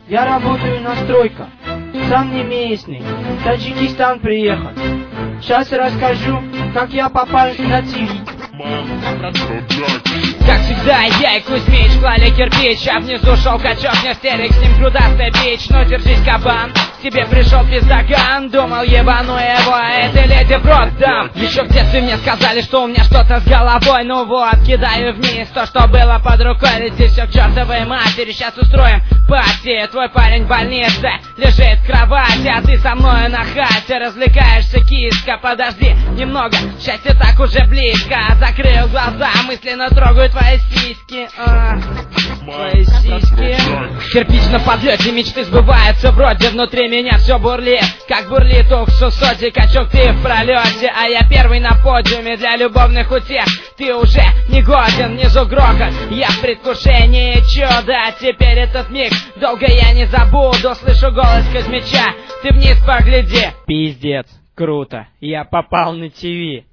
Я работаю на стройках. Сам не местный. В Таджикистан приехал. Сейчас расскажу, как я попал на ТВ. Как всегда, я и Кузьмич клали кирпич, а внизу шел качок, не стерик, с ним грудастая бич. Ну держись, кабан, к тебе пришел пиздаган. Думал, ебану его, а это леди в рот дам. Еще в детстве мне сказали, что у меня что-то с головой. Ну вот, кидаю вниз то, что было под рукой. Лети все к чертовой матери, сейчас устроим пати. Твой парень в больнице, лежит в кровати, а ты со мной на хате развлекаешься, киска. Подожди немного, счастье так уже близко. Закрыл глаза, мысленно трогаю твои сиськи. Твои сиськи. Кирпич на подлете, мечты сбываются вроде. Внутри меня все бурлит, как бурлит уксус соди. Качок, ты в пролете, а я первый на подиуме для любовных утех. Ты уже не годен, внизу грохот, я в предвкушении чуда. Теперь этот миг долго я не забуду. Слышу голос Кузьмича, ты вниз погляди. Пиздец, круто, я попал на ТВ.